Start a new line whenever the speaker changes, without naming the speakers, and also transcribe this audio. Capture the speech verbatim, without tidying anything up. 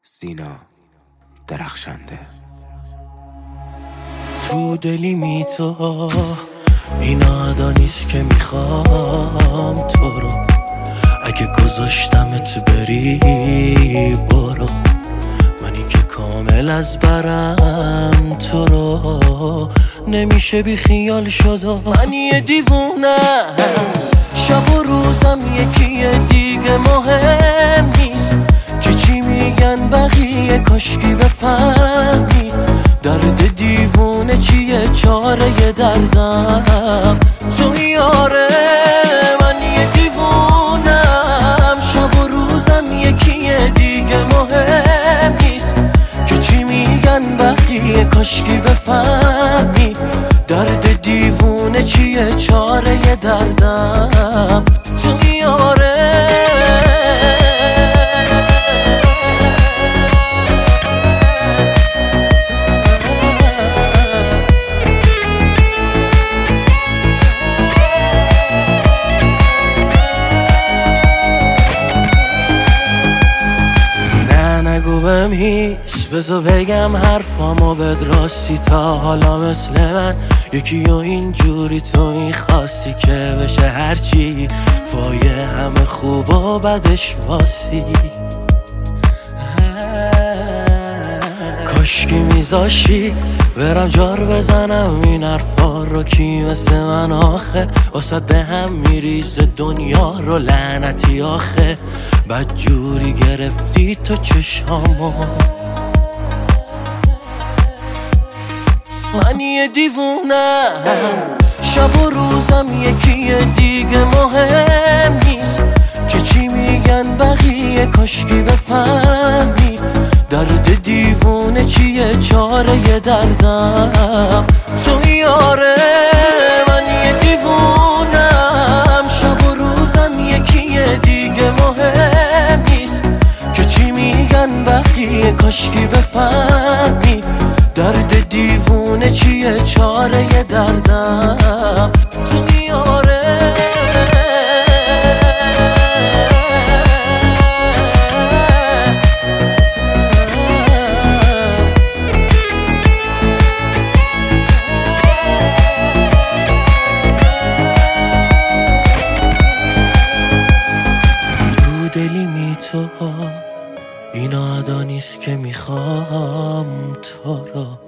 سینا درخشنده. تو دلی می تو این عدا نیست که میخوام تو رو، اگه گذاشتمت بری برو، منی که کامل از برم تو رو نمیشه بی خیال شد. من یه دیوونه شب و روزم یکیه دیگه مهم نیست که چی میگن بقیه، کاشکی بفهمی درد دیوونه چیه، چاره دردم تو یاره. من یه دیوونم شب و روزم یکیه دیگه مهم نیست که چی میگن بقیه، کاشکی بفهمی درد دیوونه چیه، چاره دردم تو یاره. نگو بهم هیچ، بذار بگم حرفامو بد راستی، تا حالا مثل من یکی و اینجوری تو میخواستی که بشه هرچی وایه همه خوب و بدش واسی. کاشکی میذاشی برم جار بزنم این حرفا رو، کی مثل من آخه واسد به هم میریزه دنیا رو، لعنتی آخه بد جوری گرفتی تو چشامو. من یه دیوونم شب و روزم یکیه دیگه مهم نیست که چی میگن بقیه، کاشکی بفهمی درد دیوونه چیه، چاره دردم تو یاره. من یه دیوونم شب و روزم یکیه دیگه مهم نیست که چی میگن بقیه، کاشکی بفهمی درد دیوونه چیه، چاره دردم تو یاره. دلی می تو این عدا نیست که میخوام تو رو،